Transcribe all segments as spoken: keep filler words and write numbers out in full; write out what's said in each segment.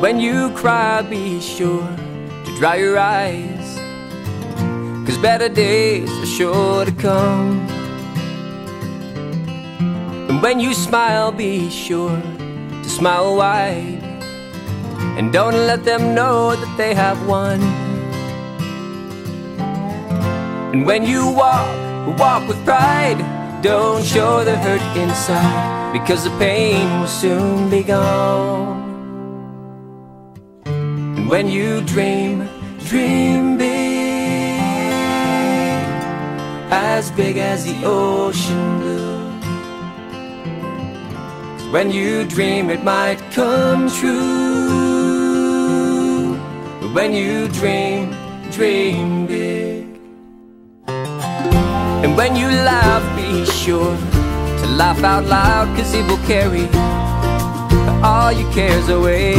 when you cry, be sure to dry your eyes, 'cause better days are sure to come. And when you smile, be sure to smile wide, and don't let them know that they have won. And when you walk, walk with pride, don't show the hurt inside, because the pain will soon be gone. And when you dream, dream big, as big as the ocean blue. When you dream, it might come true. When you dream, dream big. And when you laugh, be sure to laugh out loud, 'cause it will carry all your cares away.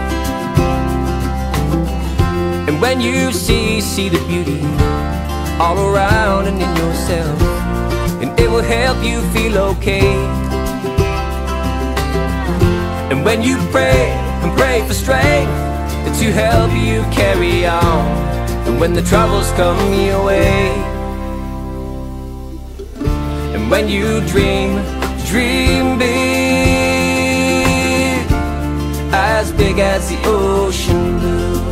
And when you see, see the beauty all around and in yourself, and it will help you feel okay. And when you pray, and pray for strength to help you carry on, and when the troubles come your way. And when you dream, dream big, as big as the ocean blue.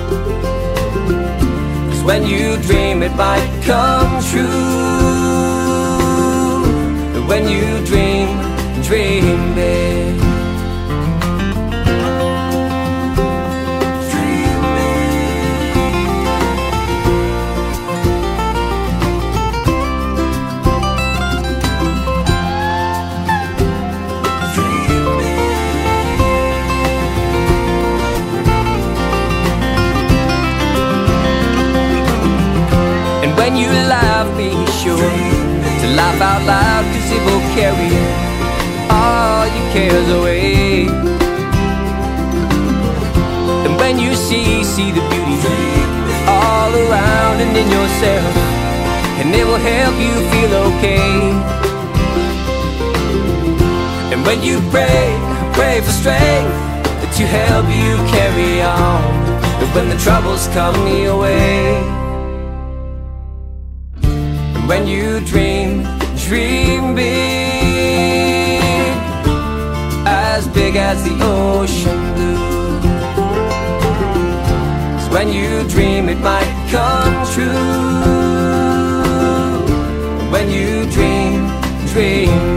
'Cause when you dream, it might come true. When you dream, dream big. When you laugh, be sure to laugh out loud, 'cause it will carry all your cares away. And when you see, see the beauty all around and in yourself, and it will help you feel okay. And when you pray, pray for strength to help you carry on, and when the troubles come your way. When you dream, dream big, as big as the ocean blue. 'Cause when you dream, it might come true. When you dream, dream